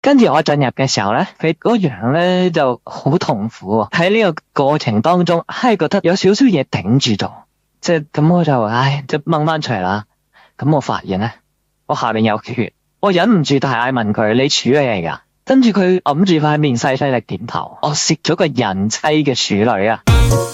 跟住我進入嘅時候咧，佢嗰樣咧就好痛苦喎。喺呢個過程當中，係覺得有少少嘢頂住咗，即係咁我就即係掹翻出嚟啦。咁我發現咧，我下面有血，我忍唔住大嗌問佢：你處理嚟㗎？跟住佢揞住塊面細細力點頭。我食咗個人妻嘅處女啊！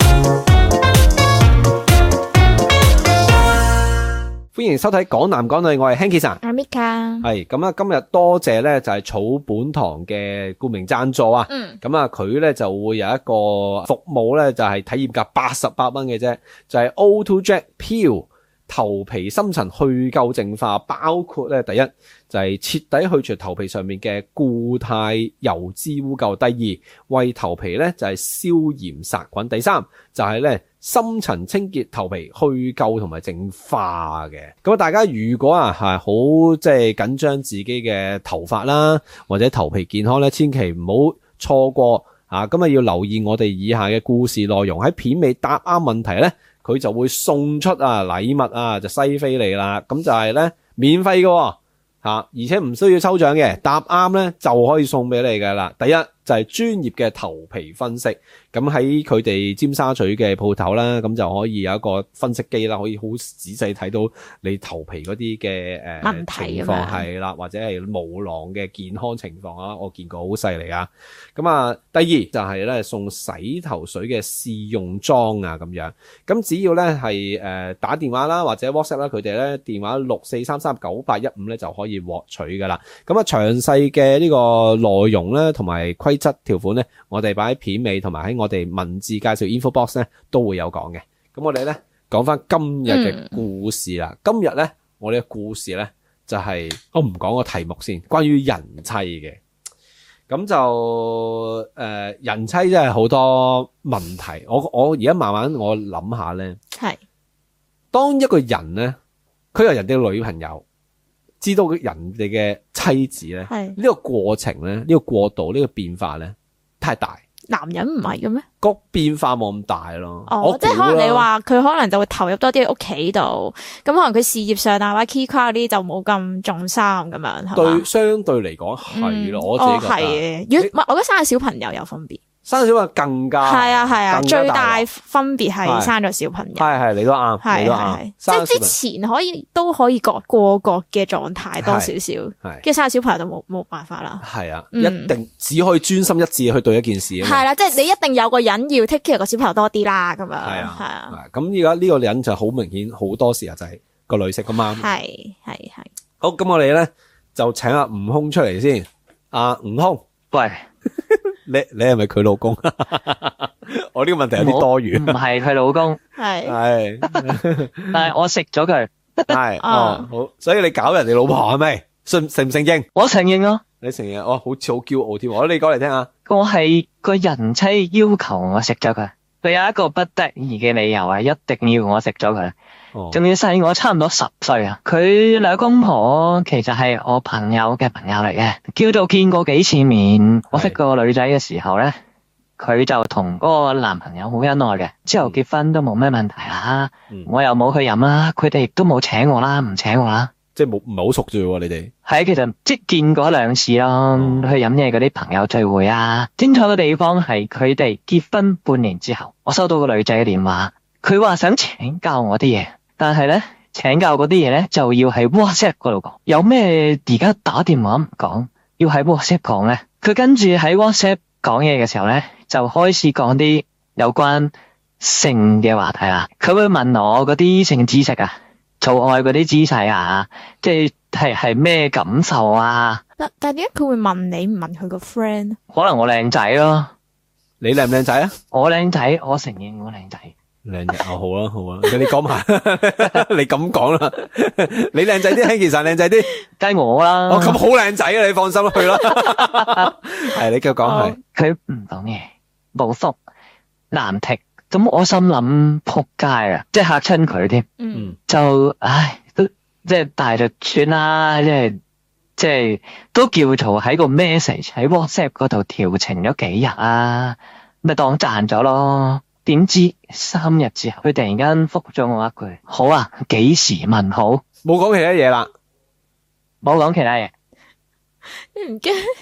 歡迎收睇港男港女，我係 Hanky 神， 阿 Mika 係咁啊！今日多謝咧就係草本堂嘅顧名贊助啊。咁啊佢咧就會有一個服務咧就係體驗價88蚊嘅啫，就係 O2 Jet Peel 頭皮深層去垢淨化，包括咧第一就係徹底去除頭皮上面嘅固態油脂污垢，第二為頭皮咧就係消炎殺菌，第三就係咧深層清潔頭皮去垢同埋淨化嘅。咁大家如果係好即係緊張自己嘅頭髮啦，或者頭皮健康咧，千祈唔好錯過咁啊要留意我哋以下嘅故事內容。喺片尾答啱問題咧，佢就會送出禮物就西非你啦。咁就係咧免費嘅而且唔需要抽獎嘅，答啱咧就可以送俾你㗎啦。第一就係專業嘅頭皮分析，咁喺佢哋尖沙咀嘅鋪頭啦，咁就可以有一個分析機啦，可以好仔細睇到你頭皮嗰啲嘅問題情況係啦，或者係毛囊嘅健康情況啊，我見過好犀利啊。咁第二就係咧送洗頭水嘅試用裝咁樣，咁只要咧係打電話啦或者 WhatsApp 啦，佢哋咧電話64339815咧就可以獲取噶啦。咁詳細嘅呢個內容咧同埋規則條款咧，我哋擺喺片尾同埋喺我哋文字介紹 info box 咧都會有講嘅。咁我哋咧講翻今日嘅故事啦。今日咧我哋嘅故事咧就係我唔講個題目先，關於人妻嘅。咁就人妻真係好多問題。我而家慢慢我諗下咧， 係當一個人咧，佢有人哋嘅女朋友，知道人哋嘅妻子咧，呢個過程咧，呢個過渡，呢個變化咧太大。 男人唔係嘅咩？ 個變化冇咁大咯。 即係可能你話佢可能就會投入多啲喺屋企度，咁可能佢事業上或者 key card 嗰啲就冇咁重心咁樣。 對，相對嚟講係咯，我自己覺得係。如果我覺得生個小朋友有分別。生小朋友更加係啊，最大分別係生咗小朋友。 係你都啱， 係你都啱。 即係之前都可以過嘅狀態多少少，跟住生小朋友就冇辦法啦。係啊， 一定只可以專心一致去對一件事。 係啦，即係你一定有個人要 take care 個小朋友多啲啦，咁樣。係啊。咁而家呢個人就好明顯，好多時候就係個女食個媽。係。好，咁我哋咧就請阿悟空出嚟先。悟空， 喂。 你係咪佢老公？我呢個問題有啲多餘。 唔係佢老公， 係， 但係我食咗佢。 係，好，所以你搞人哋老婆係咪？承唔承認？ 我承認咯。 你承認？好似好驕傲添。你講嚟聽下。 我係個人妻要求我食咗佢，佢有一個不得已嘅理由係一定要我食咗佢。仲要細我差唔多10歲啊！佢兩公婆其實係我朋友嘅朋友嚟嘅，叫做見過幾次面。我識個女仔嘅時候咧，佢就同嗰個男朋友好恩愛嘅，之後結婚都冇咩問題啦。我又冇去飲啦，佢哋亦都冇請我啦，唔請我啦。 即係唔係好熟啫喎，你哋係其實即係見過2次咯，去飲嘢嗰啲朋友聚會啊。精彩嘅地方係佢哋結婚半年之後，我收到個女仔嘅電話，佢話想請教我啲嘢。但係咧，請教嗰啲嘢咧就要喺 WhatsApp 嗰度講，有咩而家打電話唔講，要喺 WhatsApp 講咧。佢跟住喺 WhatsApp 講嘢嘅時候咧，就開始講啲有關性嘅話題啦。佢會問我嗰啲性知識啊，做愛嗰啲姿勢啊，即係咩感受啊？ 但係點解佢會問你，唔問佢個 friend？ 可能我靚仔咯。 你靚唔靚仔啊？ 我靚仔，我承認我靚仔。 靚仔好啦，你講埋，你咁講啦，你靚仔啲，其實靚仔啲， 梗係我啦。 咁好靚仔啊！你放心去啦。係你繼續講係。 佢唔講嘢，冇覆，難剔。咁我心諗撲街啊，即係嚇親佢添。就都即係大就算啦，即係都叫做喺個 message 喺 WhatsApp 嗰度調情咗幾日啊，咪當賺咗咯。點知3日之後，佢突然間覆咗我一句：好啊，幾時問好？ 冇講其他嘢啦， 冇講其他嘢。 你唔驚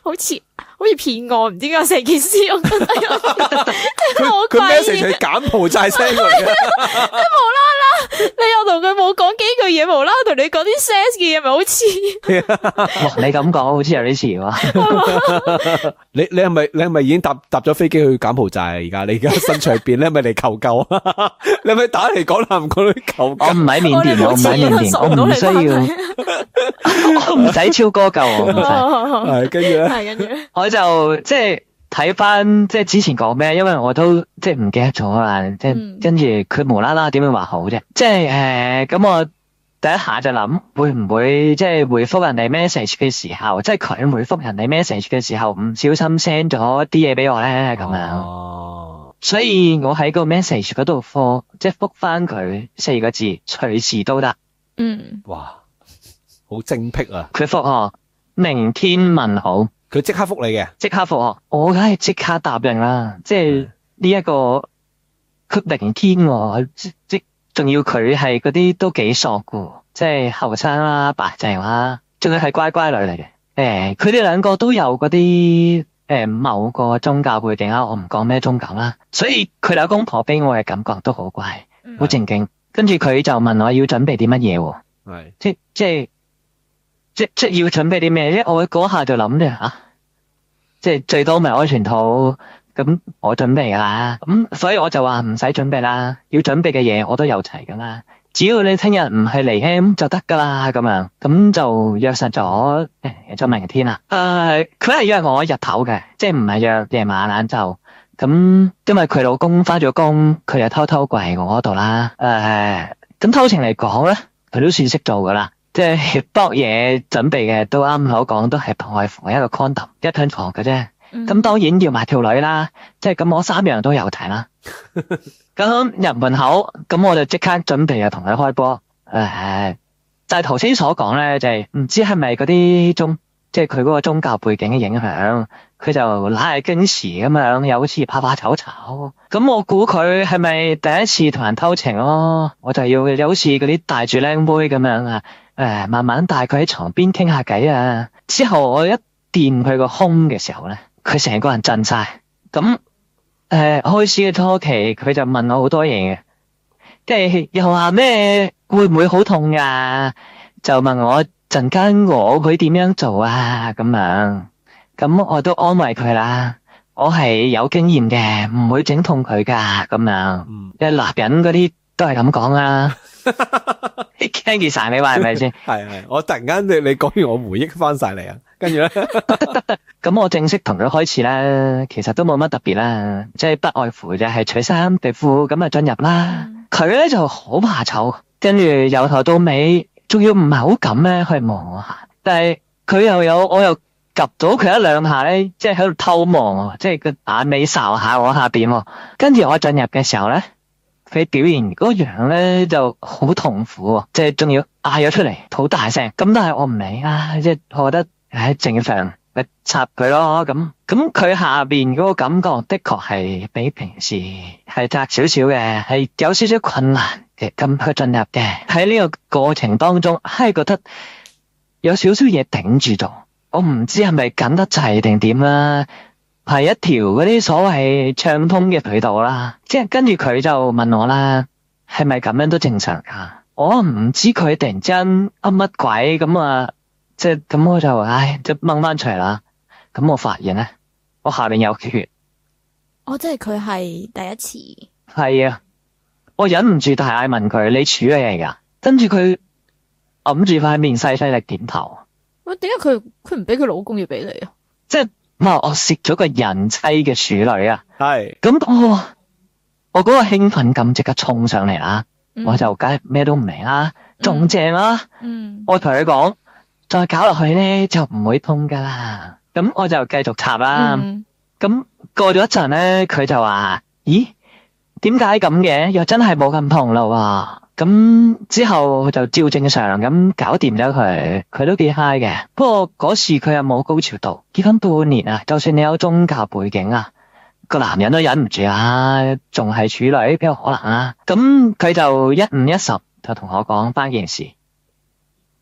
好似騙案，唔知點解成件事我覺得佢 message 係柬埔寨聲嚟嘅， 無啦啦，你又同佢冇講幾句嘢，無啦啦同你講啲 sex 嘅嘢，咪好似？ 哇！你咁講好似有啲似喎。 你係咪已經搭咗飛機去柬埔寨啊？而家你而家身處邊？你係咪嚟求救啊？你係咪打嚟講南講去求救？ 我唔喺緬甸，我唔喺緬甸，我唔需要，我唔使超哥救我，唔使。 係跟住咧， 係跟住， 我就即係睇翻即係之前講咩，因為我都即係唔記得咗啦。即係跟住佢無啦啦點會話好啫？即係咁我第一下就諗會唔會即係回覆人哋 message 嘅時候，即係佢回覆人哋 message 嘅時候唔小心 send 咗啲嘢俾我咧咁樣。所以我喺個 message 嗰度即係覆翻佢4個字，隨時都得。 哇，好精辟啊！ 佢覆我明天問好。 佢即刻覆你嘅， 即刻覆我梗係即刻答應啦。即係呢一個佢明天喎，即仲要佢係嗰啲都幾索噶，即係後生啦、白淨啦，仲要係乖乖女嚟嘅。佢哋兩個都有嗰啲某個宗教背景啦，我唔講咩宗教啦，所以佢兩公婆俾我嘅感覺都好乖，好正經。跟住佢就問我要準備啲乜嘢，係即係要準備啲咩？因為我嗰下就諗啫即係最多咪安全套，咁我準備噶啦。咁所以我就話唔使準備啦，要準備嘅嘢我都有齊噶啦。只要你聽日唔係嚟 M 就得噶啦，咁樣咁就約實咗就明天啦。佢係約我日頭嘅，即係唔係約夜晚晏晝。咁因為佢老公返咗工，佢就偷偷過嚟我嗰度啦。咁偷情嚟講咧，佢都算識做噶啦。即係搏嘢準備嘅，都啱口講，都係不外乎一個 condom 一張床嘅啫。咁當然要埋條女啦，即係咁我3樣都有齊啦。咁入門口，咁我就即刻準備同佢開波。就係頭先所講咧，就係唔知係咪嗰啲即係佢嗰個宗教背景嘅影響，佢就拉經時咁樣，又好似怕怕醜醜。咁我估佢係咪第一次同人偷情咯？我就要好似嗰啲帶住靚妹咁樣啊，慢慢帶佢喺床邊傾下偈啊。之後我一掂佢個胸嘅時候咧，佢成個人震晒。咁開始嘅初期，佢就問我好多嘢嘅，即係又話咩會唔會好痛呀？就問我陣間我會點樣做啊？咁樣，咁我都安慰佢啦。我係有經驗嘅，唔會整痛佢噶。咁樣，即係男人嗰啲都係咁講啦。聽住晒你話係咪先？ 係，我突然間你講完，我回憶翻晒嚟啊。跟住咧， 得。咁我正式同佢開始咧，其實都冇乜特別啦，即係不外乎就係除衫除褲咁啊進入啦。佢咧就好怕醜，跟住由頭到尾，仲要唔係好敢咧去望我下，但係佢我又及到佢1-2下咧，即係喺度偷望，即係個眼尾睄下我下邊。跟住我進入嘅時候咧，佢表現嗰個樣咧就好痛苦，即係仲要嗌咗出嚟，好大聲。咁但係我唔理啊，即係我覺得正常咪插佢咯。咁佢下邊嗰個感覺的確係比平時係窄少少嘅，係有少少困難嘅咁去進入嘅。喺呢個過程當中，係覺得有少少嘢頂住咗。我唔知係咪緊得滯定點啦，係一條嗰啲所謂暢通嘅渠道啦。即係跟住佢就問我啦，係咪咁樣都正常噶？我唔知佢突然之間乜鬼咁啊！即係咁我就就掹翻出嚟啦。咁我發現咧，我下面有血。 即係佢係第一次。 係啊，我忍唔住大嗌問佢：你處嘅嘢噶？跟住佢揞住塊面細細力點頭。 喂，點解佢唔俾佢老公要俾你啊？ 即係我食咗個人妻嘅處女啊！ 係咁我嗰個興奮感即刻衝上嚟啦。我就梗係咩都唔明啦，仲正啦。我同佢講，再搞落去咧就唔會痛噶啦。咁我就繼續插啦。咁過咗一陣咧，佢就話：咦，點解咁嘅？又真係冇咁痛咯。咁之後就照正常咁搞掂咗佢，佢都幾 high 嘅。不過嗰時佢又冇高潮到，結婚半年啊，就算你有宗教背景啊，個男人都忍唔住啊，仲係處女邊有可能啊？咁佢就1-5-10就同我講翻件事，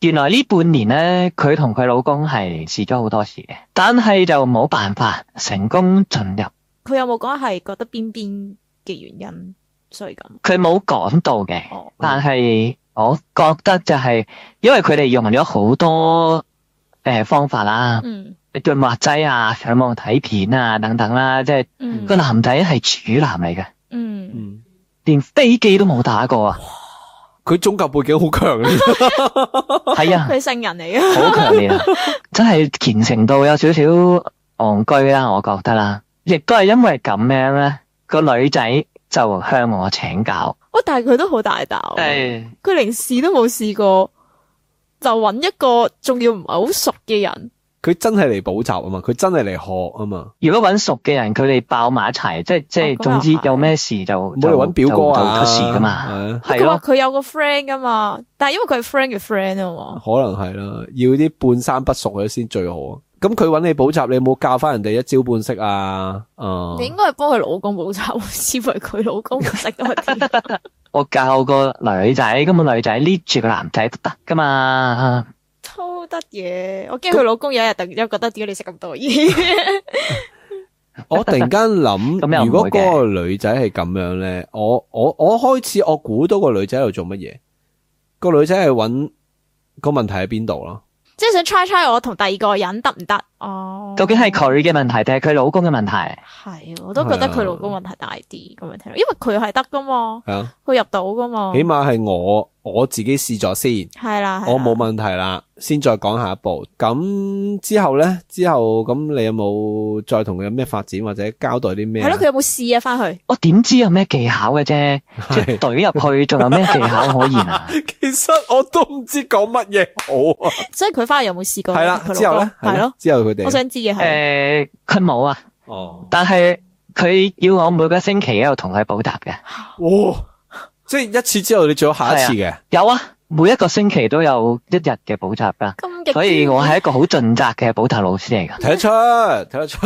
原來呢半年咧，佢同佢老公係試咗好多次嘅，但係就冇辦法成功進入。 佢有冇講係覺得邊嘅原因所以咁？ 佢冇講到嘅，但係我覺得就係因為佢哋用咗好多方法啦，潤滑劑啊、上網睇片啊等等啦，即係個男仔係處男嚟嘅，連飛機都冇打過啊！ 佢宗教背景好強烈， 係啊， 佢聖人嚟嘅， 好強烈啊！真係虔誠到有少少戇居啦，我覺得啦，亦都係因為咁樣咧，個女仔就向我請教。 但係佢都好大膽，佢連試都冇試過，就揾一個仲要唔係好熟嘅人。 佢真係嚟補習啊嘛，佢真係嚟學啊嘛。 如果揾熟嘅人，佢哋爆埋一齊，即係總之有咩事就冇嚟揾表哥啊， 就出事噶嘛。係咯， 佢有個 friend 噶嘛，但係因為佢係 friend 嘅 friend 啊嘛， 可能係啦，要啲半生不熟嘅先最好啊。咁佢揾你補習，你有冇教翻人哋一招半式啊？ 你應該係幫佢老公補習，似乎係佢老公唔識多啲。 我教個女仔，咁個女仔捏住個男仔都得噶嘛。 都得嘢，我驚佢老公有一日突然間覺得點解你食咁多嘢？ 我突然間諗，如果嗰個女仔係咁樣咧，我開始我估到個女仔喺度做乜嘢？個女仔係揾個問題喺邊度咯？ 即係想 try 我同第二個人得唔得？ 究竟係佢嘅問題定係佢老公嘅問題？ 係，我都覺得佢老公問題大啲咁樣聽，因為佢係得噶嘛，佢入到噶嘛。 起碼係我自己試咗先， 係啦， 我冇問題啦，先再講下一步。咁之後咁你有冇再同佢有咩發展或者交代啲咩？ 係咯，佢有冇試啊？翻去我點知有咩技巧嘅啫？即係懟入去，仲有咩技巧可言啊？ 其實我都唔知講乜嘢好啊。 所以佢翻去有冇試過？ 係啦，之後咧，係咯，之後佢哋， 我想知嘅係佢冇啊。但係佢要我每個星期喺度同佢補習嘅。 哇！即係一次之後，你仲有下一次嘅？ 有啊，每一個星期都有一日嘅補習噶。所以我係一個好盡責嘅補習老師嚟噶。 睇得出。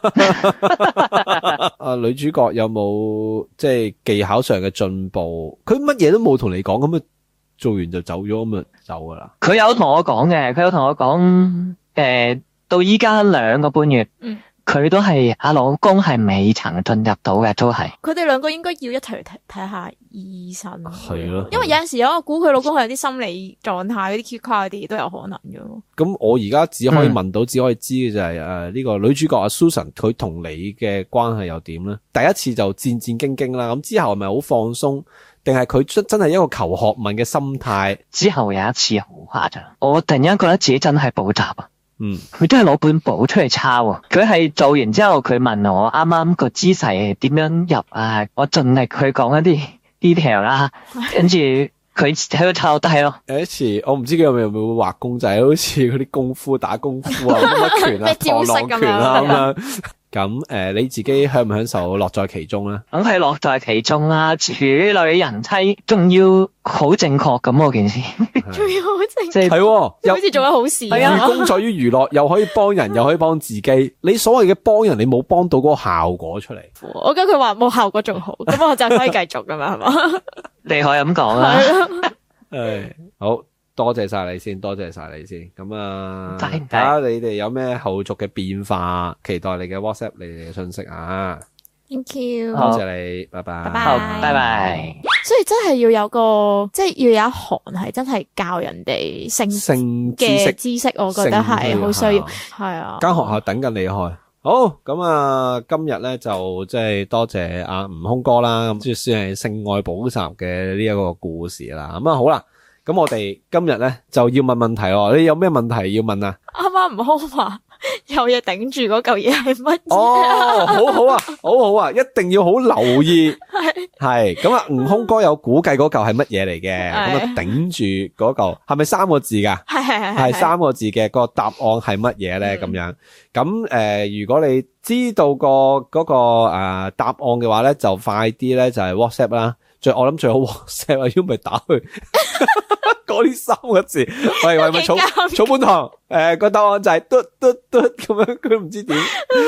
女主角有冇即係技巧上嘅進步？佢乜嘢都冇同你講，咁啊做完就走咗，咁啊走噶啦。 佢有同我講嘅，佢有同我講，到依家2個半月。佢都係阿老公係未曾進入到嘅，都係。佢哋兩個應該要一齊睇下醫生。 係咯， 因為有陣時我估佢老公係有啲心理狀態嗰啲 Q 卡嗰啲都有可能嘅。 咁我而家只可以問到，只可以知嘅就係呢個女主角阿 Susan 佢同你嘅關係又點咧？第一次就戰戰兢兢啦，咁之後係咪好放鬆？定係佢真係一個求學問嘅心態？ 之後有一次好誇張，我突然間覺得自己真係補習啊！佢真係攞本簿出嚟抄喎。佢係做完之後，佢問我啱啱個姿勢點樣入啊？我盡力去講一啲 detail 啦，跟住佢喺度抄低咯。有一次我唔知佢有冇畫公仔，好似嗰啲功夫打功夫啊，乜拳啊、螳螂拳啊咁樣。咁你自己享唔享受樂在其中咧？梗係樂在其中啦，處女人妻，仲要好正確咁喎件事，仲要好正確，係又好似做咗好事。寓功在於娛樂，又可以幫人，又可以幫自己。你所謂嘅幫人，你冇幫到嗰個效果出嚟。我覺得佢話冇效果仲好，咁我就可以繼續噶嘛，係嘛？你可以咁講啦。好。多謝晒你先，咁啊，睇下你哋有咩後續嘅變化，期待你嘅 WhatsApp 你哋嘅信息啊。Thank you，多謝你，拜拜，拜拜。所以真係要有個，即係要有一行係真係教人哋性嘅知識，我覺得係好需要，係啊。間學校等緊你開。好，咁啊，今日咧就即係多謝阿悟空哥啦，咁即係算係性愛補習嘅呢一個故事啦。咁啊，好啦。咁我哋今日咧就要問問題喎，你有咩問題要問啊？啱啱悟空話有嘢頂住嗰嚿嘢係乜嘢？哦，好好啊，一定要好留意。係咁啊，悟空哥有估計嗰嚿係乜嘢嚟嘅？咁啊，頂住嗰嚿係咪3個字噶？係3個字嘅，個答案係乜嘢咧？咁樣咁如果你知道嗰個答案嘅話咧，就快啲咧就係 WhatsApp 啦。我諗最好 WhatsApp 啊，如果唔係打去嗰啲3個字，喂咪草本堂個答案就係嘟咁樣，佢唔知點。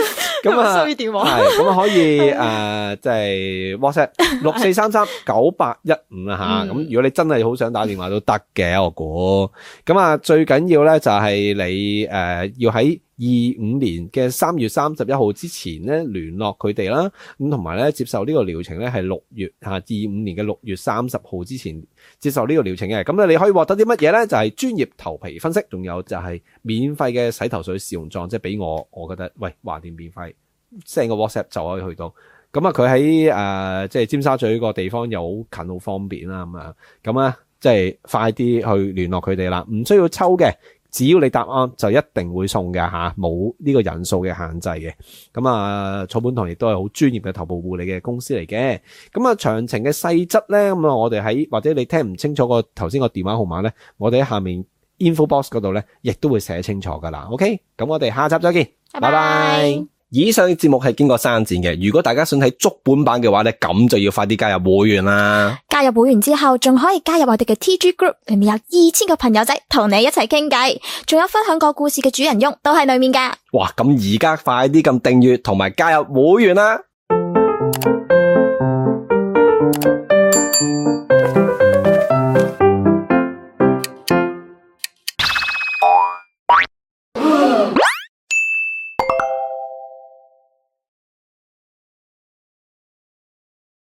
咁啊， 衰電話係咁啊，可以即係 WhatsApp 64339815啦吓。咁如果你真係好想打電話都得嘅，我估。咁啊，最緊要咧就係你要喺25年嘅3月31號之前咧聯絡佢哋啦。咁同埋咧接受呢個療程咧係6月25年嘅6月30號之前接受呢個療程嘅。咁咧你可以獲得啲乜嘢咧？就係專業頭皮分析，仲有就係免費嘅洗頭水試用裝，即係俾我覺得喂，橫掂免費 send 個 WhatsApp 就可以去到。咁啊佢喺即係尖沙咀個地方又好近好方便啦，咁啊即係快啲去聯絡佢哋啦，唔需要抽嘅。只要你答啱就一定會送嘅吓，冇呢個人數嘅限制嘅。咁啊，草本堂亦都係好專業嘅頭部護理嘅公司嚟嘅。咁啊，詳情嘅細則咧，咁啊，我哋喺或者你聽唔清楚個頭先個電話號碼咧，我哋喺下面 info box 嗰度咧，亦都會寫清楚噶啦。OK，咁我哋下集再見，拜拜。 以上嘅節目係經過刪剪嘅，如果大家想睇足本版嘅話咧，咁就要快啲加入會員啦。 加入會員之後，仲可以加入我哋嘅 TG Group， 裏面有2000個朋友仔同你一齊傾偈，仲有分享過故事嘅主人翁都喺裏面噶。 哇，咁而家快啲撳訂閱同埋加入會員啦！